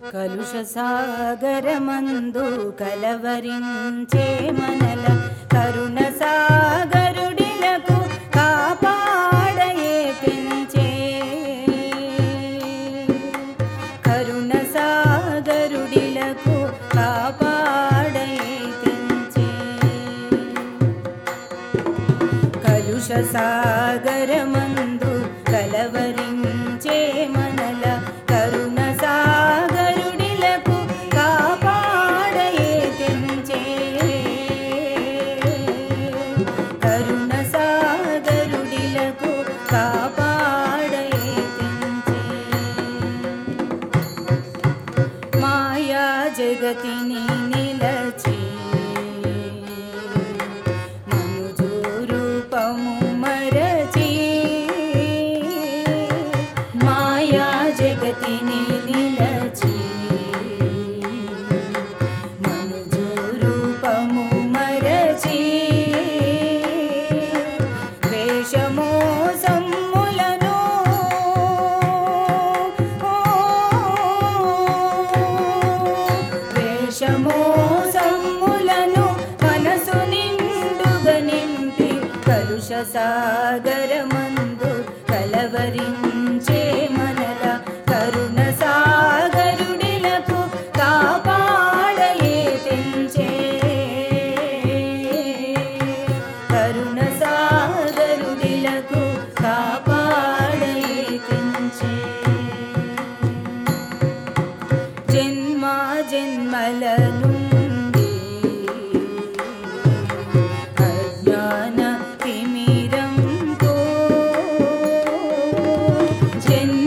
కలుష సాగరమందు కలవరించే మనల కరుణ సాగరుడిలకు కాపాడయే పెంచే కరుణ సాగరుడిలకు కాపాడయే పెంచే కలుష సాగరమందు కలవరించే మనల కరుణ జగతిని నిలచి మనుజు రూపము మరచి మాయా జగతిని నిలచి మనుజు రూపము మరచి వేషమో సమ్ములను సమ్ములను మనసు నిండుగా నింపి కలుష సాగరమందు కలవరించే మనల కరుణ సాగరుడిలకు కాపాడయే తెంచే కరుణ సాగరుడిలకు కాపాడయే తెంచే జన్మ జన్మల నుండి అజ్ఞాన తిమిరంతో